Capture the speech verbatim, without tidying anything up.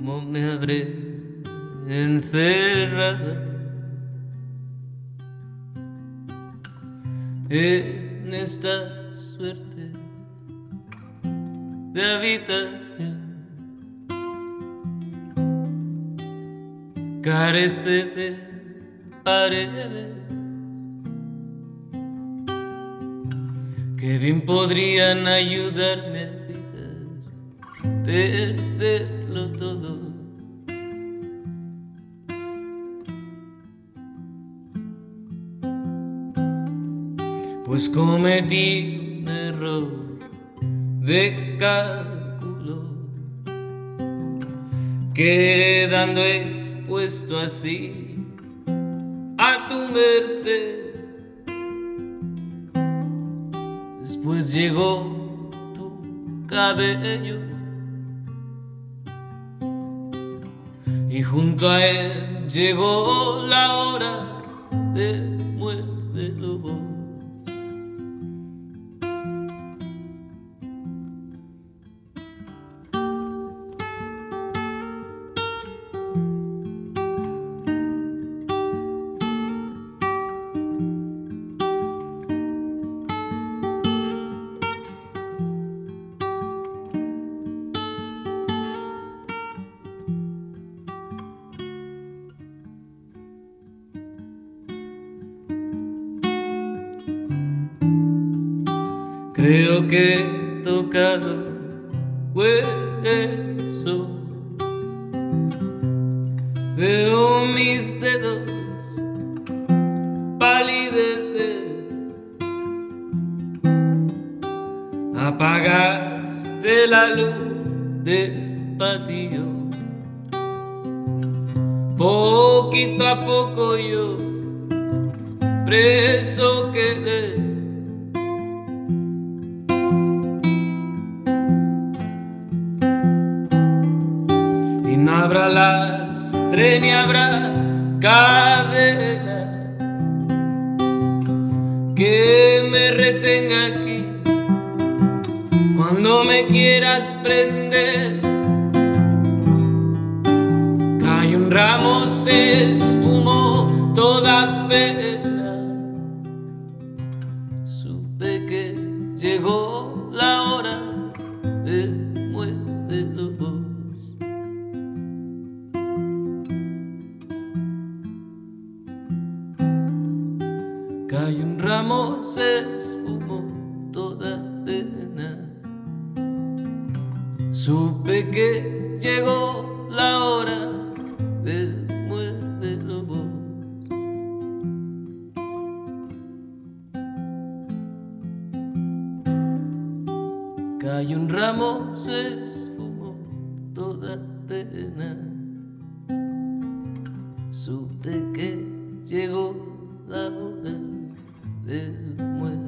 cómo me habré encerrado en esta suerte de habitación. Carece de paredes que bien podrían ayudarme a evitar perderlo todo. Pues cometí un error de cálculo, quedando expuesto así a tu merced. Después llegó tu cabello y junto a él llegó la hora de muérdelo vos. Creo que he tocado hueso. Veo mis dedos palidecer. Apagaste la luz del patio. Poquito a poco yo preso quedé. Y no habrá lastre ni habrá cadena que me retenga aquí cuando me quieras prender. Cae un ramo, se esfumó toda pena. Supe que llegó la hora del muérdelo vos. Cayó un ramo, se esfumó toda pena. Supe que llegó la hora del muérdelo vos. Cayó un ramo, se esfumó toda pena. Supe que llegó la hora del muerto.